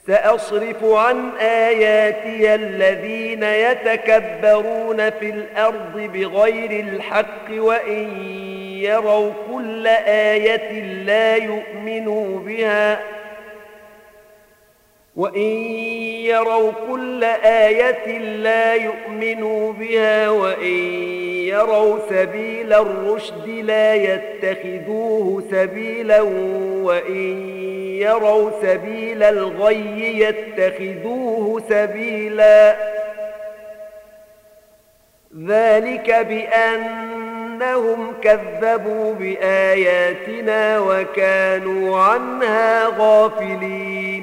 سأصرف عن آياتي الذين يتكبرون في الأرض بغير الحق وإن يروا كل آية لا يؤمنوا بها وإن يروا سبيل الرشد لا يتخذوه سبيلا وإن يروا سبيل الغي يتخذوه سبيلا ذلك بأنهم كذبوا بآياتنا وكانوا عنها غافلين